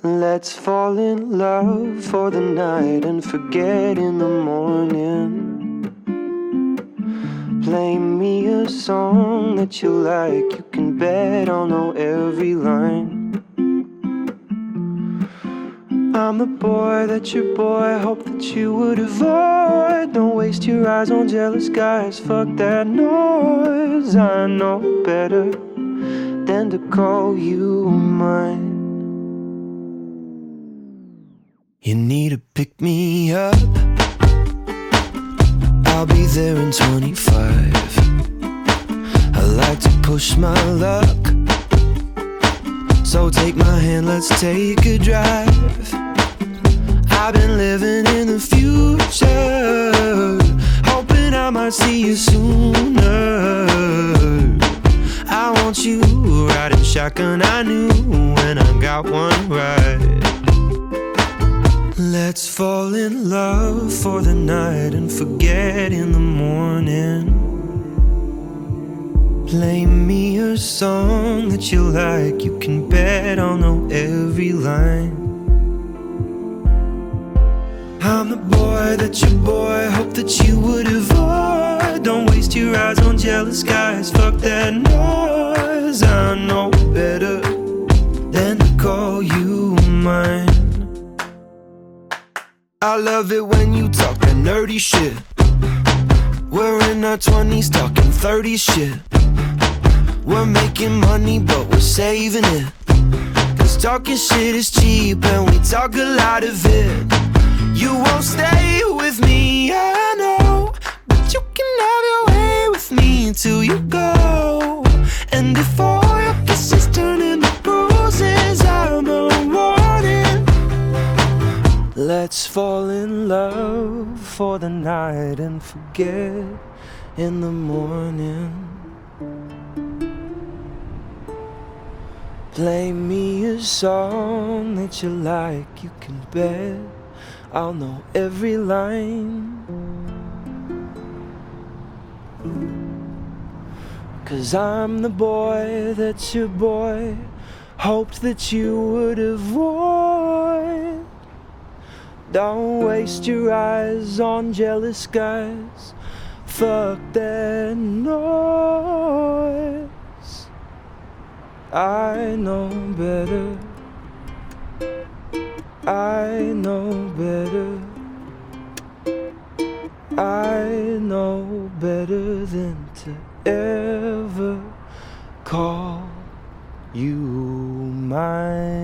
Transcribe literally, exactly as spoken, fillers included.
Let's fall in love for the night and forget in the morning. Play me a song that you like, you can bet I'll know every line. I'm the boy that your boy hoped that you would avoid. Don't waste your eyes on jealous guys, fuck that noise. I know better than to call you mine. You need to pick me up, I'll be there in twenty-five. I like to push my luck, so take my hand, let's take a drive. I've been living in the future, hoping I might see you sooner. I want you riding shotgun, I knew when I got one right. Let's fall in love for the night and forget in the morning. Play me a song that you like, you can bet I'll know every line. I'm the boy that your boy hoped that you would avoid. Don't waste your eyes on jealous guys, fuck that noise. I know better than to call you mine. I love it when you talk that nerdy shit. We're in our twenties talking thirties shit. We're making money but we're saving it, cause talking shit is cheap and we talk a lot of it. You won't stay with me, I know, but you can have your way with me until you go. And if all your kisses turn into bruises, I'm a warning. Let's fall in love for the night and forget in the morning. Play me a song that you like, you can bet I'll know every line. Cause I'm the boy that your boy hoped that you would avoid. Don't waste your eyes on jealous guys, fuck that noise. I know better, I know better, I know better than to ever call you mine.